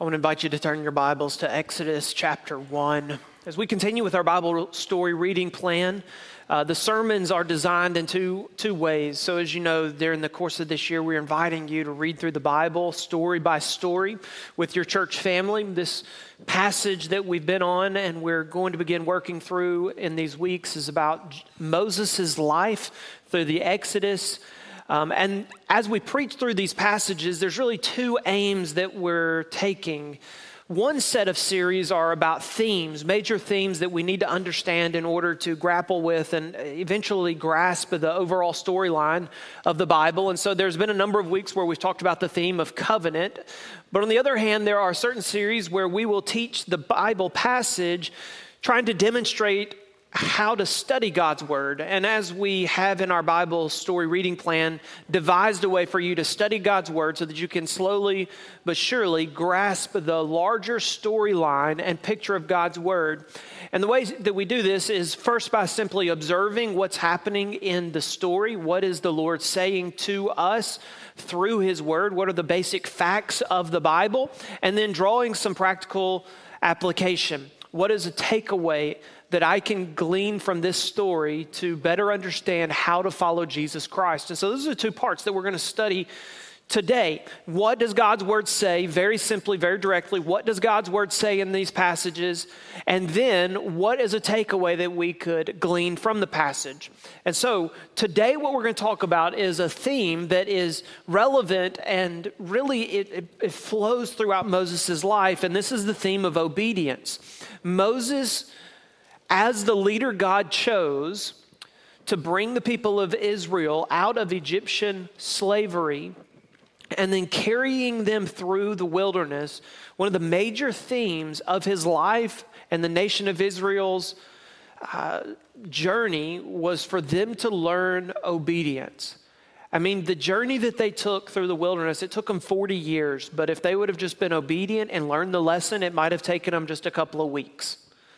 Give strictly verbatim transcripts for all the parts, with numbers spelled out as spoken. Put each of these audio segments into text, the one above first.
I want to invite you to turn your Bibles to Exodus chapter one. As we continue with our Bible story reading plan, uh, the sermons are designed in two, two ways. So as you know, during the course of this year, we're inviting you to read through the Bible story by story with your church family. This passage that we've been on and we're going to begin working through in these weeks is about Moses' life through the Exodus. Um, and as we preach through these passages, there's really two aims that we're taking. One set of series are about themes, major themes that we need to understand in order to grapple with and eventually grasp the overall storyline of the Bible. And so there's been a number of weeks where we've talked about the theme of covenant. But on the other hand, there are certain series where we will teach the Bible passage trying to demonstrate how to study God's Word. And as we have in our Bible story reading plan, devised a way for you to study God's Word so that you can slowly but surely grasp the larger storyline and picture of God's Word. And the way that we do this is first by simply observing what's happening in the story. What is the Lord saying to us through His Word? What are the basic facts of the Bible? And then drawing some practical application. What is a takeaway that I can glean from this story to better understand how to follow Jesus Christ? And so those are the two parts that we're going to study today. What does God's Word say? Very simply, very directly, what does God's Word say in these passages? And then what is a takeaway that we could glean from the passage? And so today what we're going to talk about is a theme that is relevant and really it, it, it flows throughout Moses' life. And this is the theme of obedience. Moses, as the leader God chose to bring the people of Israel out of Egyptian slavery and then carrying them through the wilderness, one of the major themes of his life and the nation of Israel's uh, journey was for them to learn obedience. I mean, the journey that they took through the wilderness, it took them forty years, but if they would have just been obedient and learned the lesson, it might have taken them just a couple of weeks.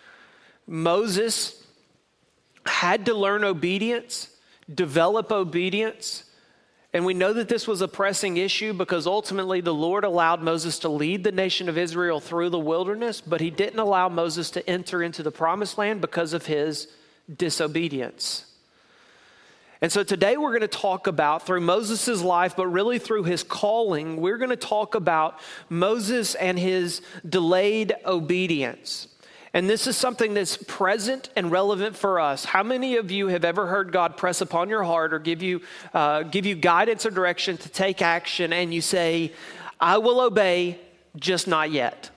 Moses had to learn obedience, develop obedience, and we know that this was a pressing issue because ultimately the Lord allowed Moses to lead the nation of Israel through the wilderness, but he didn't allow Moses to enter into the promised land because of his disobedience. And so today we're going to talk about, through Moses' life, but really through his calling, we're going to talk about Moses and his delayed obedience. And this is something that's present and relevant for us. How many of you have ever heard God press upon your heart or give you uh, give you guidance or direction to take action and you say, I will obey, just not yet?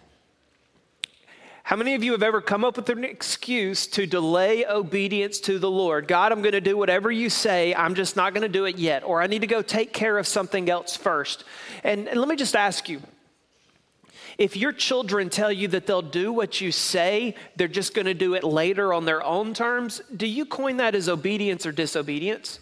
How many of you have ever come up with an excuse to delay obedience to the Lord? God, I'm going to do whatever you say. I'm just not going to do it yet. Or I need to go take care of something else first. And, and let me just ask you, if your children tell you that they'll do what you say, they're just going to do it later on their own terms, do you coin that as obedience or disobedience?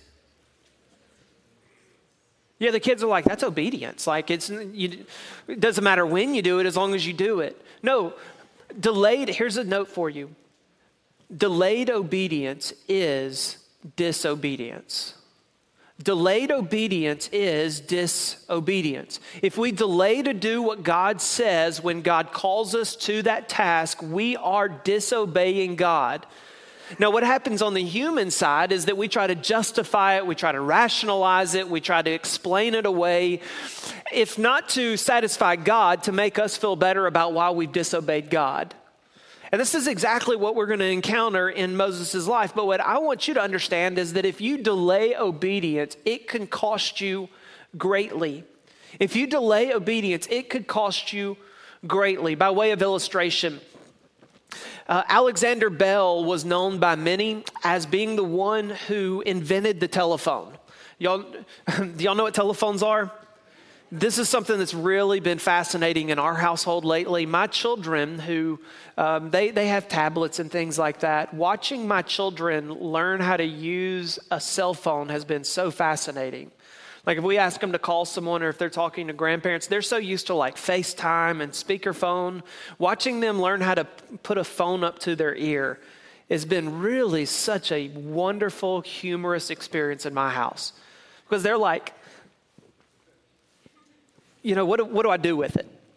Yeah, the kids are like, that's obedience. Like, it's you, it doesn't matter when you do it as long as you do it. No, delayed, here's a note for you. Delayed obedience is disobedience. Delayed obedience is disobedience. If we delay to do what God says when God calls us to that task, we are disobeying God. Now, what happens on the human side is that we try to justify it, we try to rationalize it, we try to explain it away, if not to satisfy God, to make us feel better about why we've disobeyed God. And this is exactly what we're going to encounter in Moses' life. But what I want you to understand is that if you delay obedience, it can cost you greatly. If you delay obedience, it could cost you greatly. By way of illustration, uh, Alexander Bell was known by many as being the one who invented the telephone. Y'all, do y'all know what telephones are? This is something that's really been fascinating in our household lately. My children who, um, they, they have tablets and things like that. Watching my children learn how to use a cell phone has been so fascinating. Like if we ask them to call someone or if they're talking to grandparents, they're so used to like FaceTime and speakerphone. Watching them learn how to put a phone up to their ear has been really such a wonderful, humorous experience in my house. Because they're like, you know, what do, what do I do with it?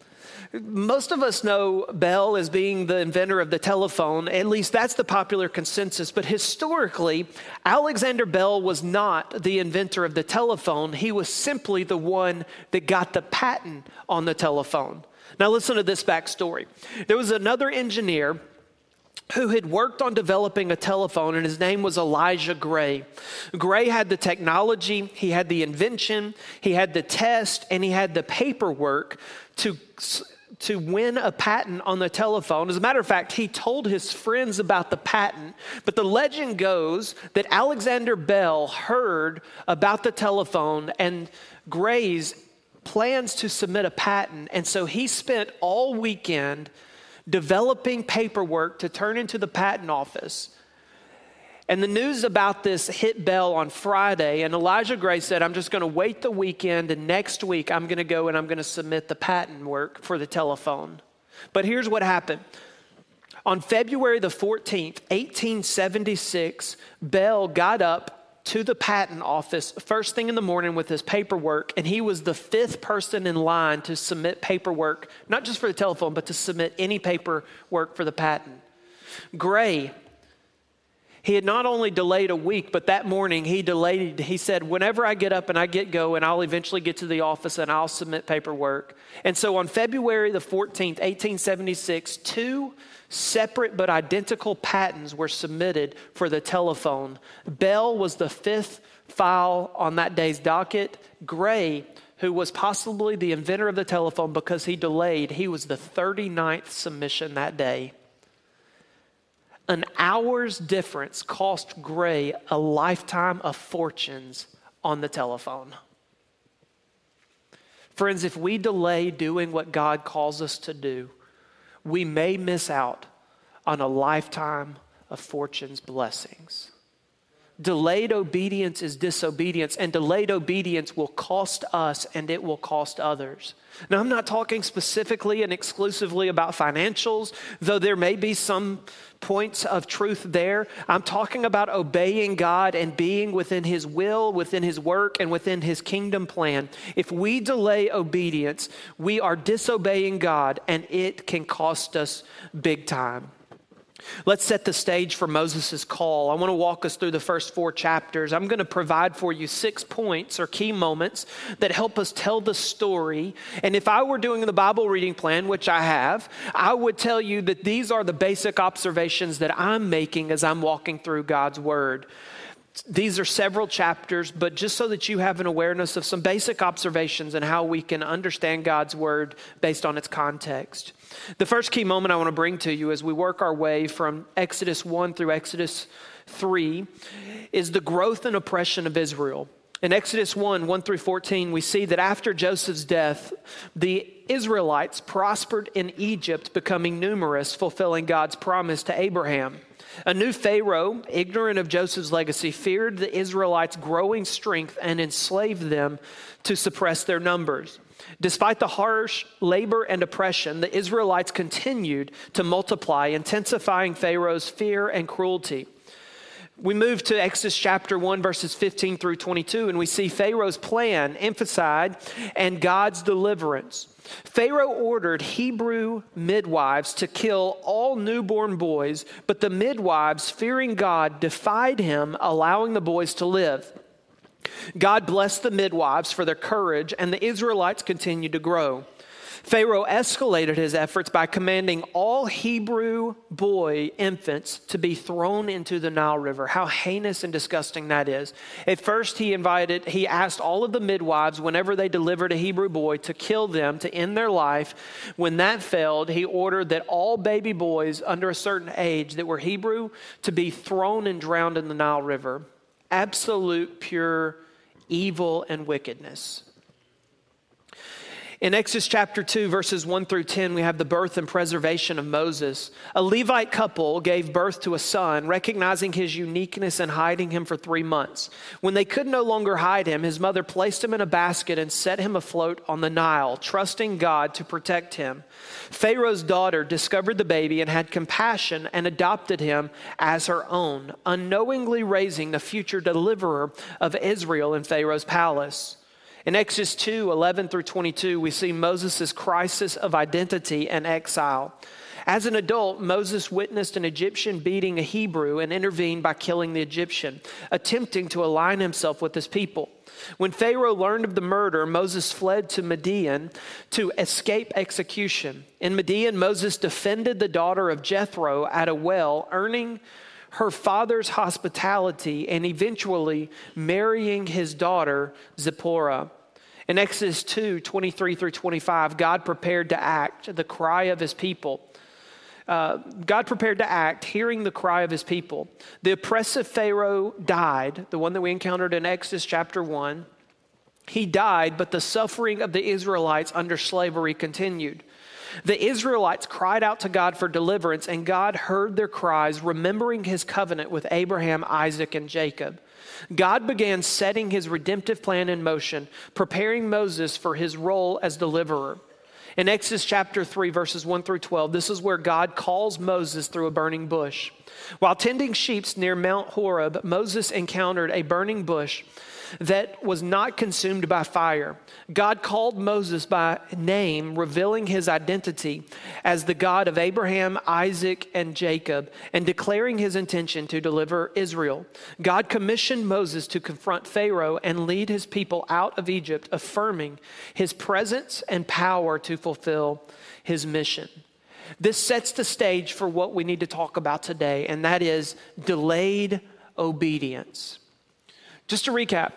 Most of us know Bell as being the inventor of the telephone. At least that's the popular consensus. But historically, Alexander Bell was not the inventor of the telephone. He was simply the one that got the patent on the telephone. Now listen to this backstory. There was another engineer who had worked on developing a telephone, and his name was Elijah Gray. Gray had the technology, he had the invention, he had the test, and he had the paperwork to, to win a patent on the telephone. As a matter of fact, he told his friends about the patent, but the legend goes that Alexander Bell heard about the telephone and Gray's plans to submit a patent, and so he spent all weekend developing paperwork to turn into the patent office. And the news about this hit Bell on Friday, and Elijah Gray said, I'm just going to wait the weekend, and next week I'm going to go and I'm going to submit the patent work for the telephone. But here's what happened. On February the fourteenth, eighteen seventy-six, Bell got up to the patent office first thing in the morning with his paperwork, and he was the fifth person in line to submit paperwork, not just for the telephone, but to submit any paperwork for the patent. Gray, he had not only delayed a week, but that morning he delayed, he said, whenever I get up and I get going, I'll eventually get to the office and I'll submit paperwork. And so on February the fourteenth, eighteen seventy-six, two separate but identical patents were submitted for the telephone. Bell was the fifth file on that day's docket. Gray, who was possibly the inventor of the telephone because he delayed, he was the thirty-ninth submission that day. An hour's difference cost Gray a lifetime of fortunes on the telephone. Friends, if we delay doing what God calls us to do, we may miss out on a lifetime of fortune's blessings. Delayed obedience is disobedience, and delayed obedience will cost us and it will cost others. Now, I'm not talking specifically and exclusively about financials, though there may be some points of truth there. I'm talking about obeying God and being within His will, within His work, and within His kingdom plan. If we delay obedience, we are disobeying God, and it can cost us big time. Let's set the stage for Moses' call. I want to walk us through the first four chapters. I'm going to provide for you six points or key moments that help us tell the story. And if I were doing the Bible reading plan, which I have, I would tell you that these are the basic observations that I'm making as I'm walking through God's Word. These are several chapters, but just so that you have an awareness of some basic observations and how we can understand God's Word based on its context. The first key moment I want to bring to you as we work our way from Exodus one through Exodus three is the growth and oppression of Israel. In Exodus one, one through fourteen, we see that after Joseph's death, the Israelites prospered in Egypt, becoming numerous, fulfilling God's promise to Abraham. A new Pharaoh, ignorant of Joseph's legacy, feared the Israelites' growing strength and enslaved them to suppress their numbers. Despite the harsh labor and oppression, the Israelites continued to multiply, intensifying Pharaoh's fear and cruelty. We move to Exodus chapter one, verses fifteen through twenty-two, and we see Pharaoh's plan emphasized and God's deliverance. Pharaoh ordered Hebrew midwives to kill all newborn boys, but the midwives, fearing God, defied him, allowing the boys to live. God blessed the midwives for their courage, and the Israelites continued to grow. Pharaoh escalated his efforts by commanding all Hebrew boy infants to be thrown into the Nile River. How heinous and disgusting that is. At first, he invited, he asked all of the midwives, whenever they delivered a Hebrew boy, to kill them, to end their life. When that failed, he ordered that all baby boys under a certain age that were Hebrew to be thrown and drowned in the Nile River. Absolute, pure evil and wickedness. In Exodus chapter two, verses one through ten, we have the birth and preservation of Moses. A Levite couple gave birth to a son, recognizing his uniqueness and hiding him for three months. When they could no longer hide him, his mother placed him in a basket and set him afloat on the Nile, trusting God to protect him. Pharaoh's daughter discovered the baby and had compassion and adopted him as her own, unknowingly raising the future deliverer of Israel in Pharaoh's palace. In Exodus two, eleven through twenty-two, we see Moses' crisis of identity and exile. As an adult, Moses witnessed an Egyptian beating a Hebrew and intervened by killing the Egyptian, attempting to align himself with his people. When Pharaoh learned of the murder, Moses fled to Midian to escape execution. In Midian, Moses defended the daughter of Jethro at a well, earning her father's hospitality and eventually marrying his daughter, Zipporah. In Exodus two, twenty-three through twenty-five, God prepared to act, the cry of his people. Uh, God prepared to act, hearing the cry of his people. The oppressive Pharaoh died, the one that we encountered in Exodus chapter one. He died, but the suffering of the Israelites under slavery continued. The Israelites cried out to God for deliverance, and God heard their cries, remembering his covenant with Abraham, Isaac, and Jacob. God began setting his redemptive plan in motion, preparing Moses for his role as deliverer. In Exodus chapter three, verses one through twelve, this is where God calls Moses through a burning bush. While tending sheep near Mount Horeb, Moses encountered a burning bush that was not consumed by fire. God called Moses by name, revealing his identity as the God of Abraham, Isaac, and Jacob, and declaring his intention to deliver Israel. God commissioned Moses to confront Pharaoh and lead his people out of Egypt, affirming his presence and power to fulfill his mission. This sets the stage for what we need to talk about today, and that is delayed obedience. Just to recap,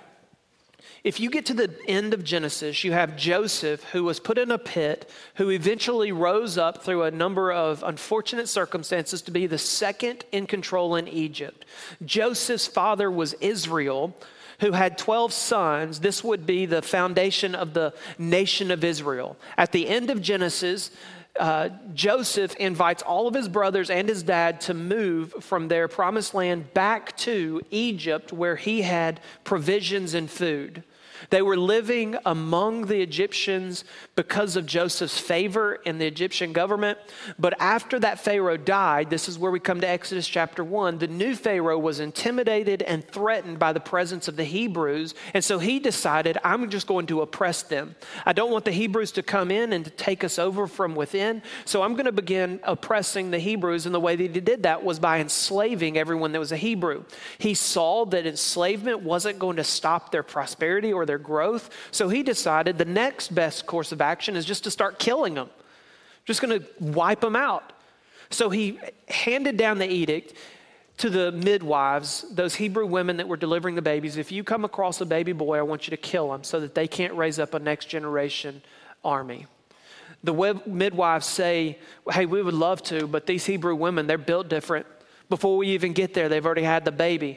if you get to the end of Genesis, you have Joseph, who was put in a pit, who eventually rose up through a number of unfortunate circumstances to be the second in control in Egypt. Joseph's father was Israel, who had twelve sons. This would be the foundation of the nation of Israel. At the end of Genesis, Uh, Joseph invites all of his brothers and his dad to move from their promised land back to Egypt, where he had provisions and food. They were living among the Egyptians because of Joseph's favor in the Egyptian government. But after that Pharaoh died, this is where we come to Exodus chapter one, the new Pharaoh was intimidated and threatened by the presence of the Hebrews. And so he decided, I'm just going to oppress them. I don't want the Hebrews to come in and to take us over from within. So I'm going to begin oppressing the Hebrews. And the way that he did that was by enslaving everyone that was a Hebrew. He saw that enslavement wasn't going to stop their prosperity or their growth. So he decided the next best course of action is just to start killing them. Just going to wipe them out. So he handed down the edict to the midwives, those Hebrew women that were delivering the babies. If you come across a baby boy, I want you to kill him so that they can't raise up a next generation army. The midwives say, hey, we would love to, but these Hebrew women, they're built different. Before we even get there, they've already had the baby.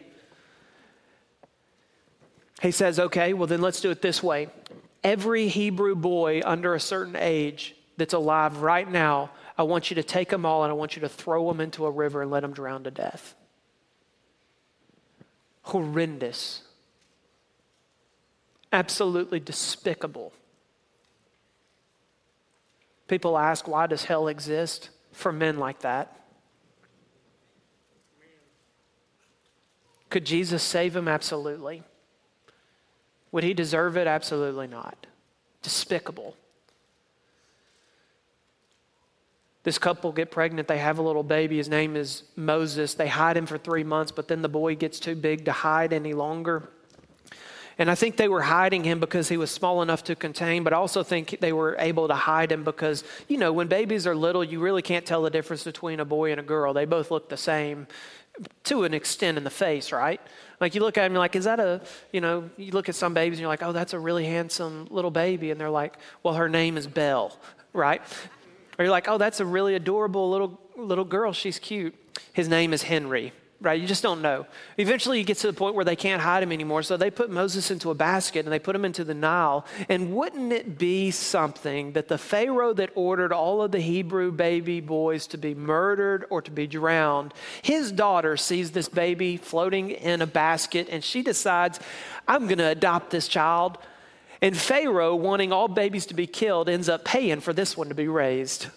He says, okay, well then let's do it this way. Every Hebrew boy under a certain age that's alive right now, I want you to take them all and I want you to throw them into a river and let them drown to death. Horrendous. Absolutely despicable. People ask, why does hell exist for men like that? Could Jesus save him? Absolutely. Would he deserve it? Absolutely not. Despicable. This couple get pregnant. They have a little baby. His name is Moses. They hide him for three months, but then the boy gets too big to hide any longer. And I think they were hiding him because he was small enough to contain, but I also think they were able to hide him because, you know, when babies are little, you really can't tell the difference between a boy and a girl. They both look the same to an extent in the face, right? Like you look at them, you're like, is that a, you know, you look at some babies and you're like, oh, that's a really handsome little baby. And they're like, well, her name is Belle, right? Or you're like, oh, that's a really adorable little little girl. She's cute. His name is Henry, right? You just don't know. Eventually you get to the point where they can't hide him anymore. So they put Moses into a basket and they put him into the Nile. And wouldn't it be something that the Pharaoh that ordered all of the Hebrew baby boys to be murdered or to be drowned, his daughter sees this baby floating in a basket and she decides, I'm going to adopt this child. And Pharaoh, wanting all babies to be killed, ends up paying for this one to be raised.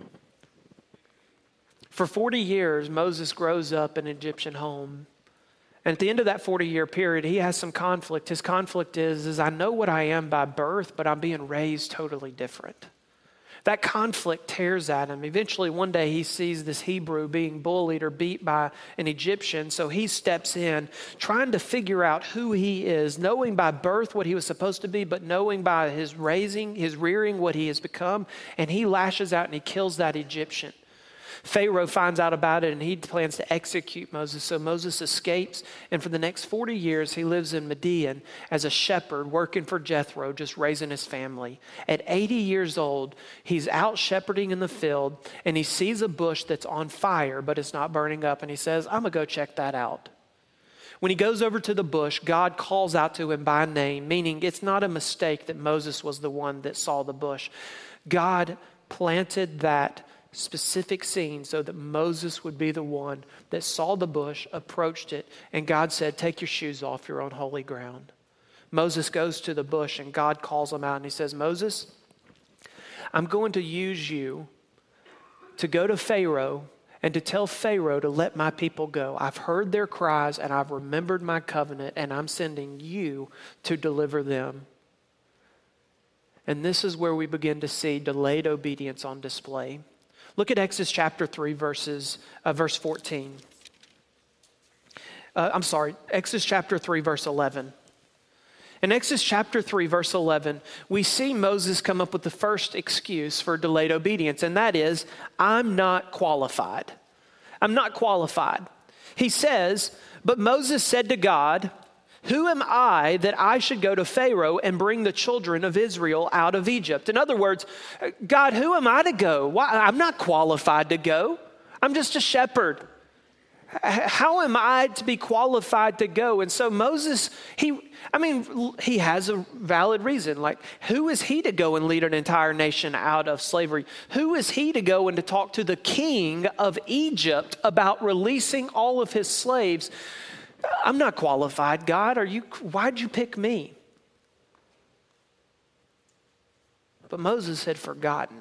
For forty years, Moses grows up in an Egyptian home And at the end of that forty-year period, he has some conflict. His conflict is, is I know what I am by birth, but I'm being raised totally different. That conflict tears at him. Eventually, one day, he sees this Hebrew being bullied or beat by an Egyptian. So he steps in, trying to figure out who he is, knowing by birth what he was supposed to be, but knowing by his raising, his rearing, what he has become. And he lashes out and he kills that Egyptian. Pharaoh finds out about it and he plans to execute Moses. So Moses escapes, and for the next forty years, he lives in Midian as a shepherd working for Jethro, just raising his family. At eighty years old, he's out shepherding in the field and he sees a bush that's on fire, but it's not burning up. And he says, I'm going to go check that out. When he goes over to the bush, God calls out to him by name, meaning it's not a mistake that Moses was the one that saw the bush. God planted that specific scene so that Moses would be the one that saw the bush, approached it, and God said, take your shoes off, you're on holy ground. Moses goes to the bush and God calls him out and he says, Moses, I'm going to use you to go to Pharaoh and to tell Pharaoh to let my people go. I've heard their cries and I've remembered my covenant, and I'm sending you to deliver them. And this is where we begin to see delayed obedience on display. Look at Exodus chapter three, verses, uh, verse fourteen. Uh, I'm sorry, Exodus chapter three, verse eleven. In Exodus chapter three, verse eleven, we see Moses come up with the first excuse for delayed obedience, and that is, I'm not qualified. I'm not qualified. He says, but Moses said to God, who am I that I should go to Pharaoh and bring the children of Israel out of Egypt? In other words, God, who am I to go? Why? I'm not qualified to go. I'm just a shepherd. How am I to be qualified to go? And so Moses, he, I mean, he has a valid reason. Like, who is he to go and lead an entire nation out of slavery? Who is he to go and to talk to the king of Egypt about releasing all of his slaves? I'm not qualified, God. Are you? Why'd you pick me? But Moses had forgotten.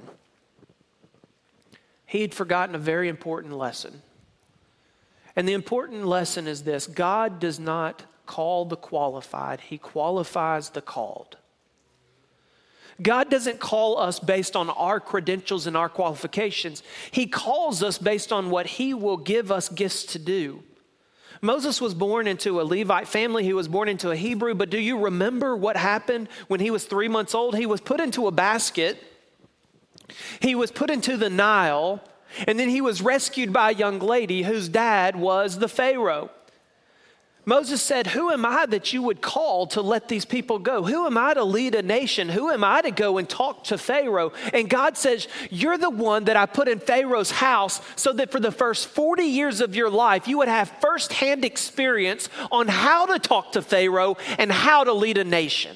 He had forgotten a very important lesson. And the important lesson is this: God does not call the qualified, He qualifies the called. God doesn't call us based on our credentials and our qualifications. He calls us based on what He will give us gifts to do. Moses was born into a Levite family. He was born into a Hebrew. But do you remember what happened when he was three months old? He was put into a basket. He was put into the Nile. And then he was rescued by a young lady whose dad was the Pharaoh. Moses said, who am I that you would call to let these people go? Who am I to lead a nation? Who am I to go and talk to Pharaoh? And God says, you're the one that I put in Pharaoh's house so that for the first forty years of your life, you would have firsthand experience on how to talk to Pharaoh and how to lead a nation.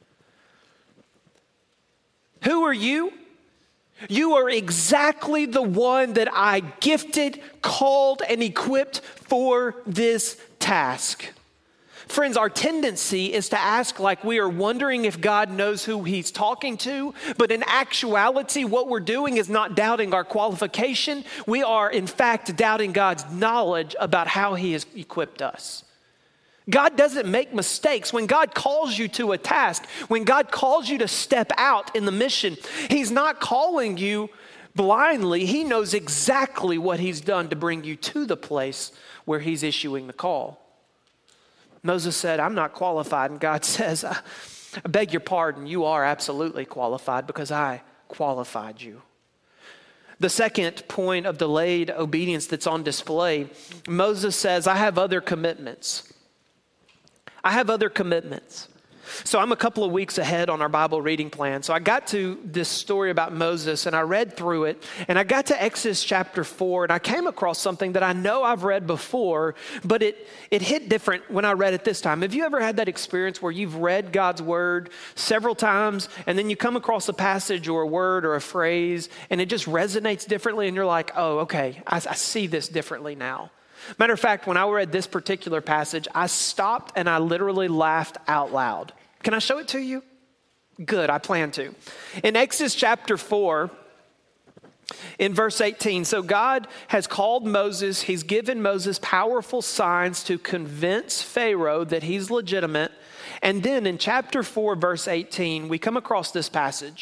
Who are you? You are exactly the one that I gifted, called, and equipped for this task. Friends, our tendency is to ask like we are wondering if God knows who He's talking to, but in actuality, what we're doing is not doubting our qualification. We are, in fact, doubting God's knowledge about how He has equipped us. God doesn't make mistakes. When God calls you to a task, when God calls you to step out in the mission, He's not calling you blindly. He knows exactly what He's done to bring you to the place where He's issuing the call. Moses said, I'm not qualified. And God says, I beg your pardon. You are absolutely qualified because I qualified you. The second point of delayed obedience that's on display, Moses says, I have other commitments. I have other commitments. So I'm a couple of weeks ahead on our Bible reading plan. So I got to this story about Moses and I read through it and I got to Exodus chapter four and I came across something that I know I've read before, but it, it hit different when I read it this time. Have you ever had that experience where you've read God's word several times and then you come across a passage or a word or a phrase and it just resonates differently and you're like, oh, okay, I, I see this differently now. Matter of fact, when I read this particular passage, I stopped and I literally laughed out loud. Can I show it to you? Good, I plan to. In Exodus chapter four, In verse eighteen, so God has called Moses, he's given Moses powerful signs to convince Pharaoh that he's legitimate. And then in chapter four, verse eighteen, we come across this passage.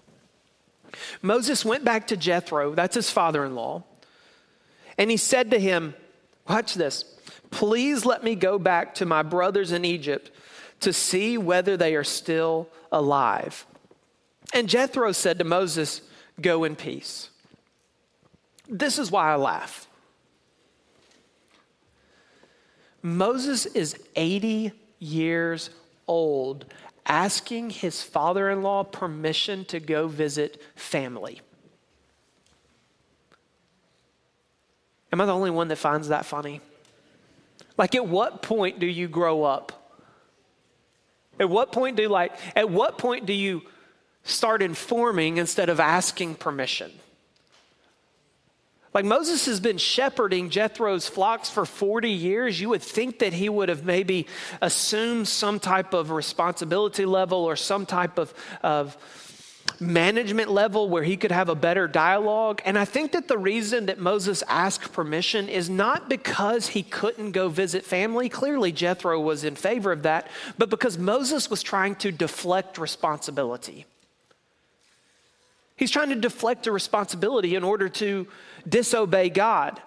Moses went back to Jethro, that's his father-in-law, and he said to him, watch this, please let me go back to my brothers in Egypt to see whether they are still alive. And Jethro said to Moses, go in peace. This is why I laugh. Moses is eighty years old, asking his father-in-law permission to go visit family. Am I the only one that finds that funny? Like, at what point do you grow up? At what point do like, at what point do you start informing instead of asking permission? Like, Moses has been shepherding Jethro's flocks for forty years. You would think that he would have maybe assumed some type of responsibility level or some type of, of management level where he could have a better dialogue. And I think that the reason that Moses asked permission is not because he couldn't go visit family. Clearly, Jethro was in favor of that, but because Moses was trying to deflect responsibility. He's trying to deflect a responsibility in order to disobey God.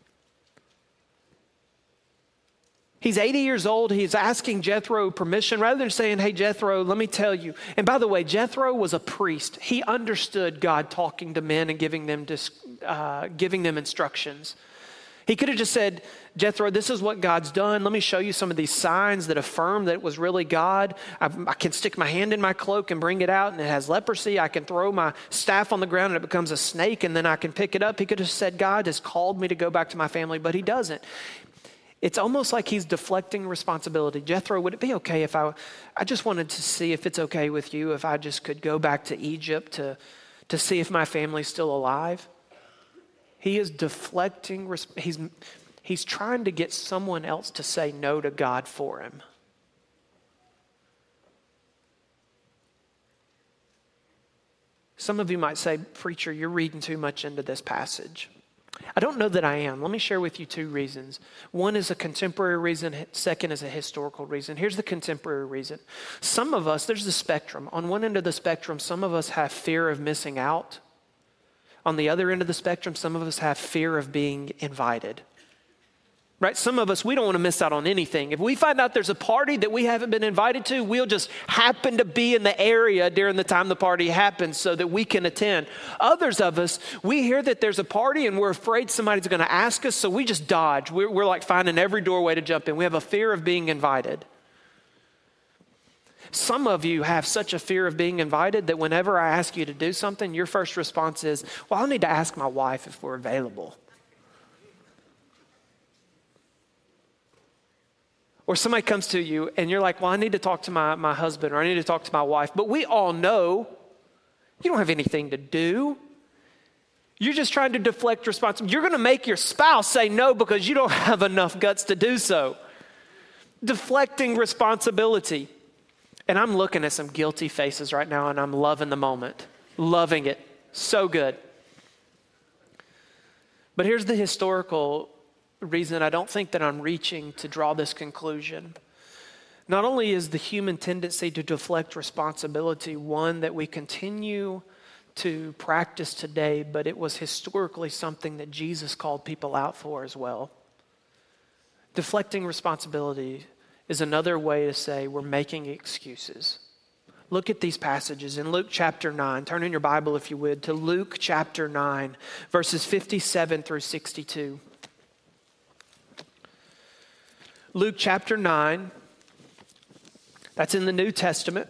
He's eighty years old. He's asking Jethro permission rather than saying, hey, Jethro, let me tell you. And by the way, Jethro was a priest. He understood God talking to men and giving them, uh, giving them instructions. He could have just said, Jethro, this is what God's done. Let me show you some of these signs that affirm that it was really God. I, I can stick my hand in my cloak and bring it out and it has leprosy. I can throw my staff on the ground and it becomes a snake and then I can pick it up. He could have said, God has called me to go back to my family, but he doesn't. It's almost like he's deflecting responsibility. Jethro, would it be okay if I, I just wanted to see if it's okay with you if I just could go back to Egypt to, to see if my family's still alive? He is deflecting, he's, he's trying to get someone else to say no to God for him. Some of you might say, preacher, you're reading too much into this passage. I don't know that I am. Let me share with you two reasons. One is a contemporary reason. Second is a historical reason. Here's the contemporary reason. Some of us, there's the spectrum. On one end of the spectrum, some of us have fear of missing out. On the other end of the spectrum, some of us have fear of being invited. Right? Some of us, we don't want to miss out on anything. If we find out there's a party that we haven't been invited to, we'll just happen to be in the area during the time the party happens so that we can attend. Others of us, we hear that there's a party and we're afraid somebody's going to ask us, so we just dodge. We're, we're like finding every doorway to jump in. We have a fear of being invited. Some of you have such a fear of being invited that whenever I ask you to do something, your first response is, well, I'll need to ask my wife if we're available. Or somebody comes to you and you're like, well, I need to talk to my, my husband or I need to talk to my wife. But we all know you don't have anything to do. You're just trying to deflect responsibility. You're going to make your spouse say no because you don't have enough guts to do so. Deflecting responsibility. And I'm looking at some guilty faces right now and I'm loving the moment. Loving it. So good. But here's the historical reason I don't think that I'm reaching to draw this conclusion. Not only is the human tendency to deflect responsibility one that we continue to practice today, but it was historically something that Jesus called people out for as well. Deflecting responsibility is another way to say we're making excuses. Look at these passages in Luke chapter nine. Turn in your Bible, if you would, to Luke chapter nine, verses fifty-seven through sixty-two. Luke chapter nine, that's in the New Testament.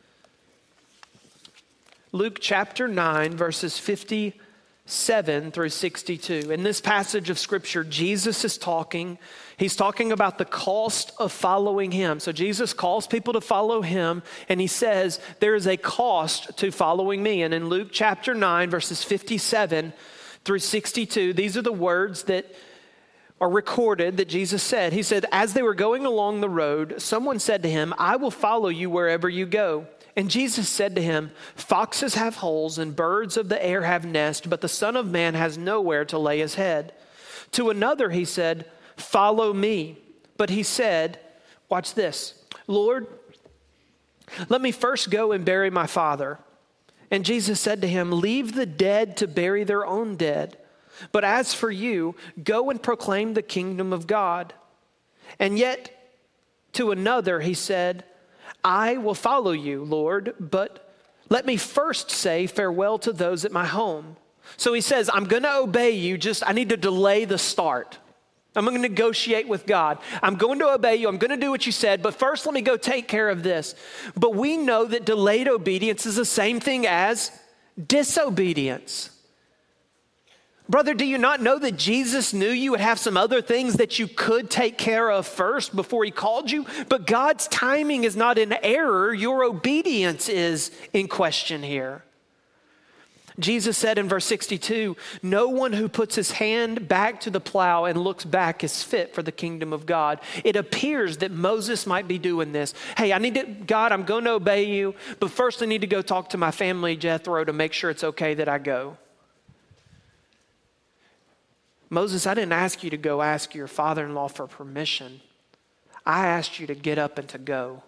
Luke chapter nine, verses fifty-seven through sixty-two. In this passage of Scripture, Jesus is talking. He's talking about the cost of following him. So Jesus calls people to follow him, and he says, there is a cost to following me. And in Luke chapter nine, verses fifty-seven through sixty-two, these are the words that are recorded that Jesus said. He said, as they were going along the road, someone said to him, I will follow you wherever you go. And Jesus said to him, foxes have holes and birds of the air have nests, but the Son of Man has nowhere to lay his head. To another he said, follow me. But he said, watch this, Lord, let me first go and bury my father. And Jesus said to him, leave the dead to bury their own dead. But as for you, go and proclaim the kingdom of God. And yet to another he said, I will follow you, Lord, but let me first say farewell to those at my home. So he says, I'm going to obey you, just I need to delay the start. I'm going to negotiate with God. I'm going to obey you. I'm going to do what you said, but first let me go take care of this. But we know that delayed obedience is the same thing as disobedience. Brother, do you not know that Jesus knew you would have some other things that you could take care of first before he called you? But God's timing is not in error. Your obedience is in question here. Jesus said in verse sixty-two, no one who puts his hand back to the plow and looks back is fit for the kingdom of God. It appears that Moses might be doing this. Hey, I need to, God, I'm going to obey you, but first I need to go talk to my family, Jethro, to make sure it's okay that I go. Moses, I didn't ask you to go ask your father-in-law for permission. I asked you to get up and to go.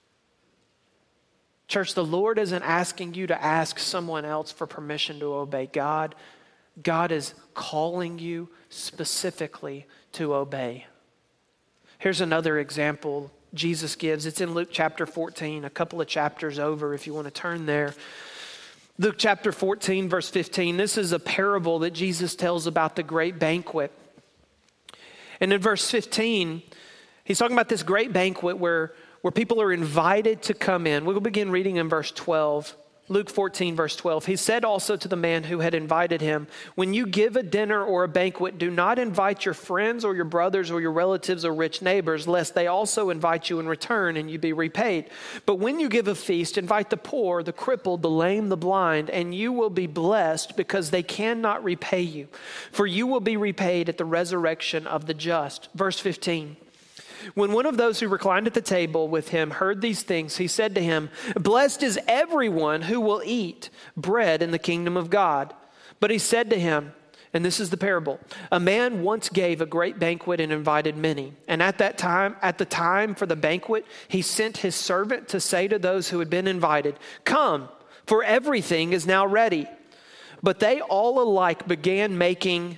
Church, the Lord isn't asking you to ask someone else for permission to obey God. God is calling you specifically to obey. Here's another example Jesus gives. It's in Luke chapter fourteen, a couple of chapters over if you want to turn there. Luke chapter fourteen, verse fifteen. This is a parable that Jesus tells about the great banquet. And in verse fifteen, he's talking about this great banquet where, where people are invited to come in. We'll begin reading in verse twelve. Luke fourteen, verse twelve. He said also to the man who had invited him, when you give a dinner or a banquet, do not invite your friends or your brothers or your relatives or rich neighbors, lest they also invite you in return and you be repaid. But when you give a feast, invite the poor, the crippled, the lame, the blind, and you will be blessed because they cannot repay you. For you will be repaid at the resurrection of the just. Verse fifteen. When one of those who reclined at the table with him heard these things, he said to him, blessed is everyone who will eat bread in the kingdom of God. But he said to him, and this is the parable, a man once gave a great banquet and invited many. And at that time, at the time for the banquet, he sent his servant to say to those who had been invited, come, for everything is now ready. But they all alike began making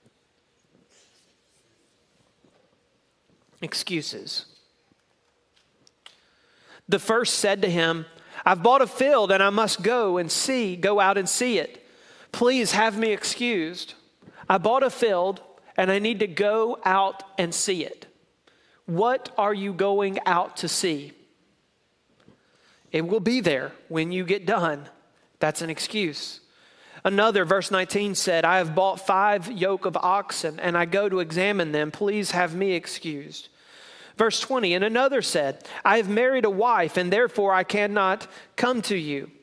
excuses. The first said to him, I've bought a field and I must go and see, go out and see it. Please have me excused. I bought a field and I need to go out and see it. What are you going out to see? It will be there when you get done. That's an excuse. Another, verse nineteen said, I have bought five yoke of oxen and I go to examine them. Please have me excused. Verse twenty, and another said, I have married a wife and therefore I cannot come to you.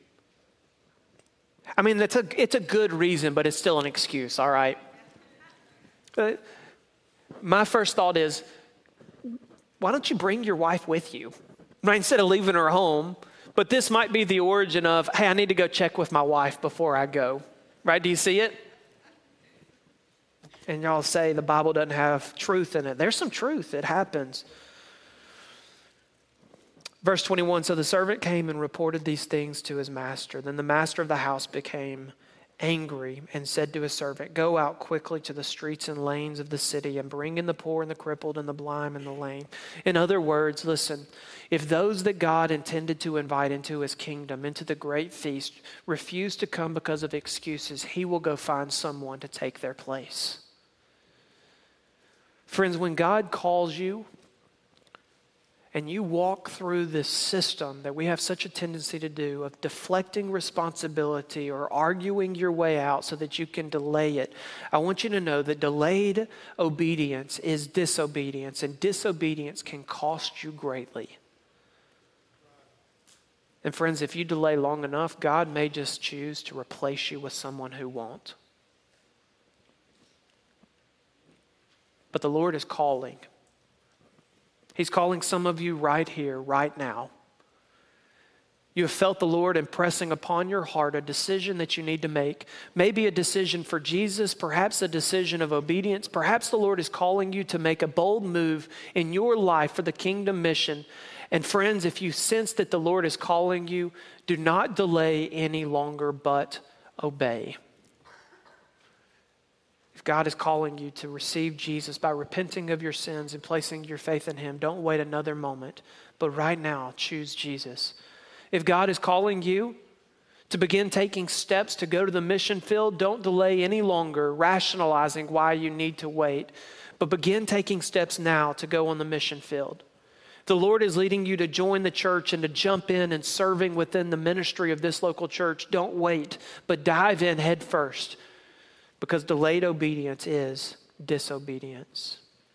I mean, it's a, it's a good reason, but it's still an excuse, all right? But my first thought is, why don't you bring your wife with you? Right, instead of leaving her home. But this might be the origin of, hey, I need to go check with my wife before I go. Right? Do you see it? And y'all say the Bible doesn't have truth in it. There's some truth. It happens. Verse twenty-one, so the servant came and reported these things to his master. Then the master of the house became angry and said to his servant, go out quickly to the streets and lanes of the city and bring in the poor and the crippled and the blind and the lame. In other words, listen, if those that God intended to invite into his kingdom, into the great feast, refuse to come because of excuses, he will go find someone to take their place. Friends, when God calls you and you walk through this system that we have such a tendency to do of deflecting responsibility or arguing your way out so that you can delay it, I want you to know that delayed obedience is disobedience, and disobedience can cost you greatly. And friends, if you delay long enough, God may just choose to replace you with someone who won't. But the Lord is calling. He's calling some of you right here, right now. You have felt the Lord impressing upon your heart a decision that you need to make. Maybe a decision for Jesus, perhaps a decision of obedience. Perhaps the Lord is calling you to make a bold move in your life for the kingdom mission. And friends, if you sense that the Lord is calling you, do not delay any longer, but obey. If God is calling you to receive Jesus by repenting of your sins and placing your faith in Him, don't wait another moment, but right now choose Jesus. If God is calling you to begin taking steps to go to the mission field, don't delay any longer rationalizing why you need to wait, but begin taking steps now to go on the mission field. If the Lord is leading you to join the church and to jump in and serving within the ministry of this local church, don't wait, but dive in head first, because delayed obedience is disobedience.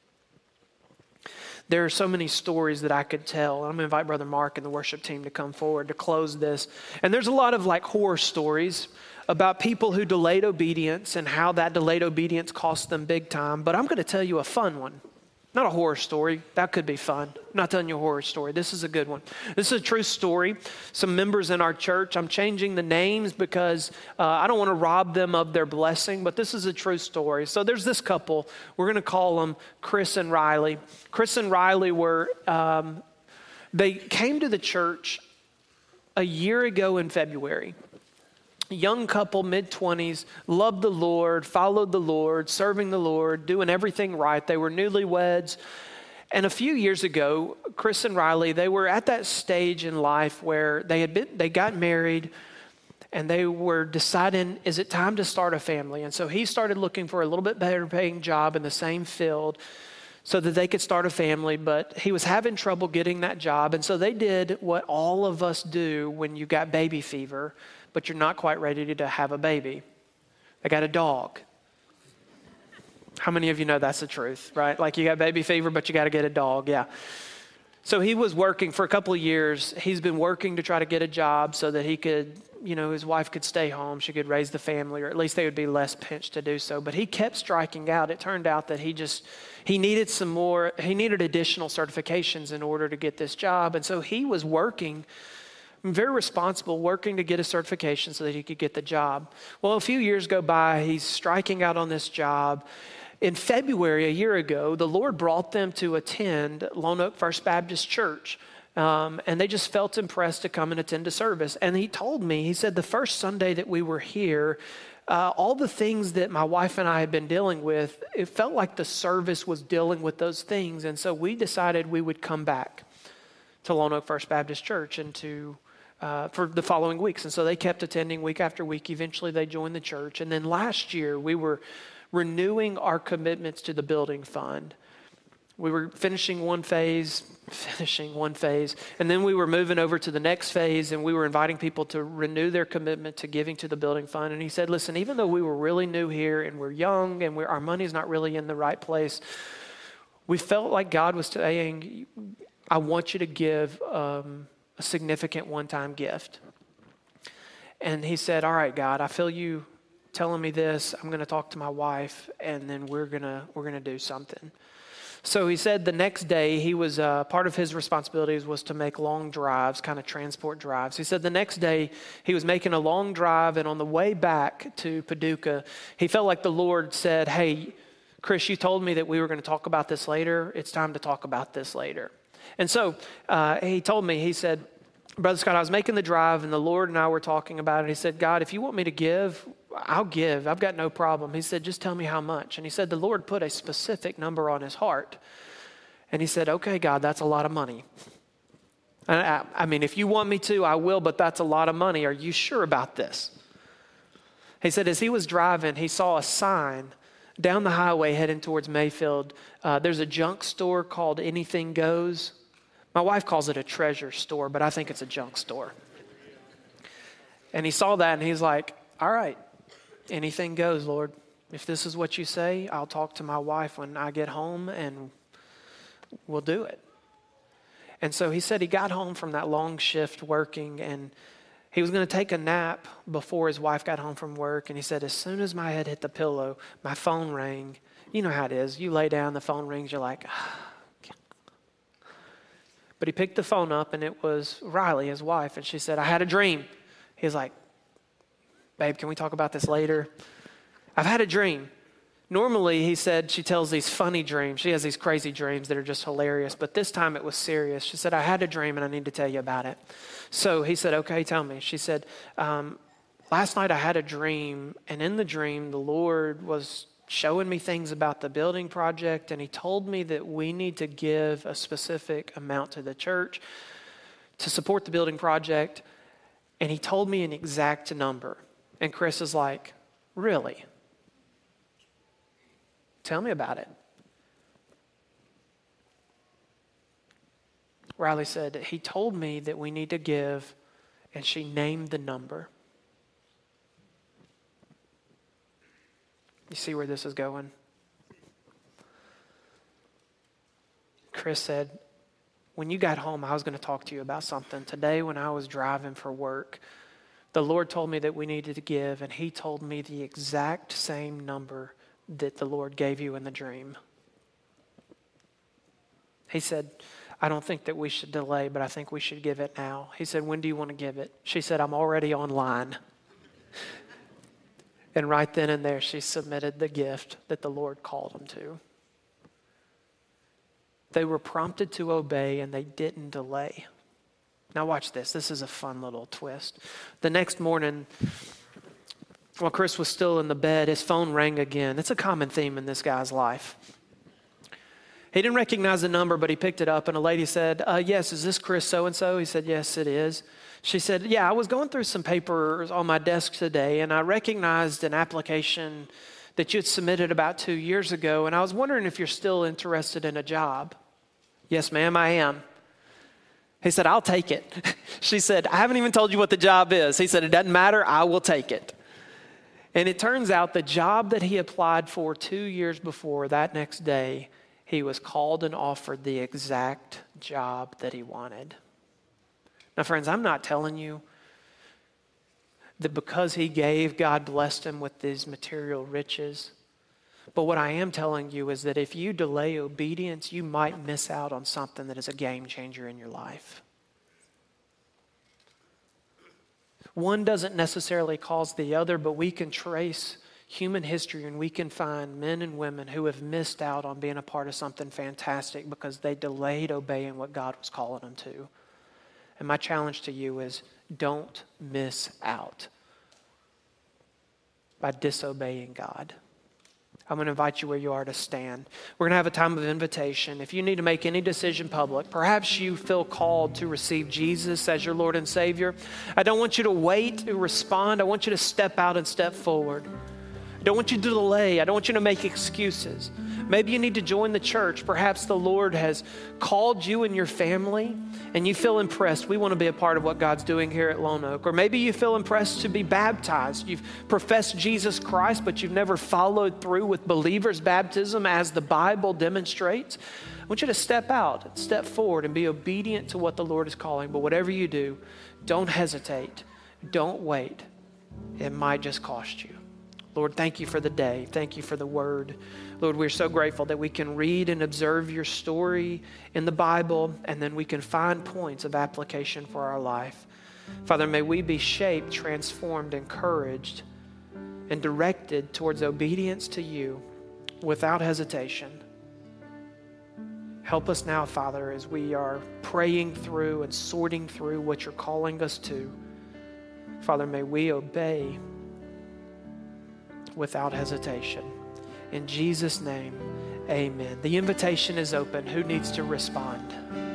There are so many stories that I could tell. I'm going to invite Brother Mark and the worship team to come forward to close this. And there's a lot of like horror stories about people who delayed obedience and how that delayed obedience cost them big time. But I'm going to tell you a fun one. Not a horror story. That could be fun. I'm not telling you a horror story. This is a good one. This is a true story. Some members in our church, I'm changing the names because uh, I don't want to rob them of their blessing, but this is a true story. So there's this couple. We're going to call them Chris and Riley. Chris and Riley were, um, they came to the church a year ago in February. Young couple, mid-twenties, loved the Lord, followed the Lord, serving the Lord, doing everything right. They were newlyweds. And a few years ago, Chris and Riley, they were at that stage in life where they had been, they got married and they were deciding, is it time to start a family? And so he started looking for a little bit better paying job in the same field so that they could start a family, but he was having trouble getting that job. And so they did what all of us do when you got baby fever, but you're not quite ready to have a baby. They got a dog. How many of you know that's the truth, right? Like you got baby fever, but you got to get a dog, yeah. So he was working for a couple of years. He's been working to try to get a job so that he could, you know, his wife could stay home. She could raise the family, or at least they would be less pinched to do so. But he kept striking out. It turned out that he just, he needed some more, he needed additional certifications in order to get this job. And so he was working very responsible, working to get a certification so that he could get the job. Well, a few years go by, he's striking out on this job. In February, a year ago, the Lord brought them to attend Lone Oak First Baptist Church. Um, and they just felt impressed to come and attend a service. And he told me, he said, the first Sunday that we were here, uh, all the things that my wife and I had been dealing with, it felt like the service was dealing with those things. And so we decided we would come back to Lone Oak First Baptist Church and to Uh, for the following weeks. And so they kept attending week after week. Eventually they joined the church. And then last year we were renewing our commitments to the building fund. We were finishing one phase, finishing one phase, and then we were moving over to the next phase, and we were inviting people to renew their commitment to giving to the building fund. And he said, listen, even though we were really new here and we're young and we're, our money's not really in the right place, we felt like God was saying, I want you to give um, a significant one-time gift. And he said, all right, God, I feel you telling me this. I'm going to talk to my wife, and then we're going to we're going to do something. So he said the next day, he was uh, part of his responsibilities was to make long drives, kind of transport drives. He said the next day he was making a long drive, and on the way back to Paducah, he felt like the Lord said, hey, Chris, you told me that we were going to talk about this later. It's time to talk about this later. And so uh, he told me, he said, Brother Scott, I was making the drive, and the Lord and I were talking about it. He said, God, if you want me to give, I'll give. I've got no problem. He said, just tell me how much. And he said, the Lord put a specific number on his heart. And he said, okay, God, that's a lot of money. I, I mean, if you want me to, I will, but that's a lot of money. Are you sure about this? He said, as he was driving, he saw a sign down the highway heading towards Mayfield. Uh, there's a junk store called Anything Goes. My wife calls it a treasure store, but I think it's a junk store. And he saw that, and he's like, all right, anything goes, Lord. If this is what you say, I'll talk to my wife when I get home, and we'll do it. And so he said he got home from that long shift working, and he was going to take a nap before his wife got home from work. And he said, as soon as my head hit the pillow, my phone rang. You know how it is. You lay down, the phone rings, you're like, ah. But he picked the phone up, and it was Riley, his wife, and she said, I had a dream. He was like, babe, can we talk about this later? I've had a dream. Normally, he said, she tells these funny dreams. She has these crazy dreams that are just hilarious. But this time it was serious. She said, I had a dream and I need to tell you about it. So he said, okay, tell me. She said, um, last night I had a dream. And in the dream, the Lord was showing me things about the building project. And he told me that we need to give a specific amount to the church to support the building project. And he told me an exact number. And Chris is like, really? Tell me about it. Riley said, he told me that we need to give, and she named the number. You see where this is going? Chris said, when you got home, I was going to talk to you about something. Today, when I was driving for work, the Lord told me that we needed to give, and he told me the exact same number that the Lord gave you in the dream. He said, I don't think that we should delay, but I think we should give it now. He said, when do you want to give it? She said, I'm already online. And right then and there, she submitted the gift that the Lord called them to. They were prompted to obey, and they didn't delay. Now watch this. This is a fun little twist. The next morning, while Chris was still in the bed, his phone rang again. It's a common theme in this guy's life. He didn't recognize the number, but he picked it up, and a lady said, uh, yes, is this Chris so-and-so? He said, yes, it is. She said, yeah, I was going through some papers on my desk today, and I recognized an application that you had submitted about two years ago, and I was wondering if you're still interested in a job. Yes, ma'am, I am. He said, I'll take it. She said, I haven't even told you what the job is. He said, it doesn't matter, I will take it. And it turns out the job that he applied for two years before, that next day, he was called and offered the exact job that he wanted. Now, friends, I'm not telling you that because he gave, God blessed him with these material riches. But what I am telling you is that if you delay obedience, you might miss out on something that is a game changer in your life. One doesn't necessarily cause the other, but we can trace human history and we can find men and women who have missed out on being a part of something fantastic because they delayed obeying what God was calling them to. And my challenge to you is don't miss out by disobeying God. I'm going to invite you where you are to stand. We're going to have a time of invitation. If you need to make any decision public, perhaps you feel called to receive Jesus as your Lord and Savior. I don't want you to wait to respond. I want you to step out and step forward. I don't want you to delay. I don't want you to make excuses. Maybe you need to join the church. Perhaps the Lord has called you and your family and you feel impressed. We want to be a part of what God's doing here at Lone Oak. Or maybe you feel impressed to be baptized. You've professed Jesus Christ, but you've never followed through with believers' baptism as the Bible demonstrates. I want you to step out, step forward, and be obedient to what the Lord is calling. But whatever you do, don't hesitate. Don't wait. It might just cost you. Lord, thank you for the day. Thank you for the word. Lord, we're so grateful that we can read and observe your story in the Bible, and then we can find points of application for our life. Father, may we be shaped, transformed, encouraged, and directed towards obedience to you without hesitation. Help us now, Father, as we are praying through and sorting through what you're calling us to. Father, may we obey without hesitation. In Jesus' name, amen. The invitation is open. Who needs to respond?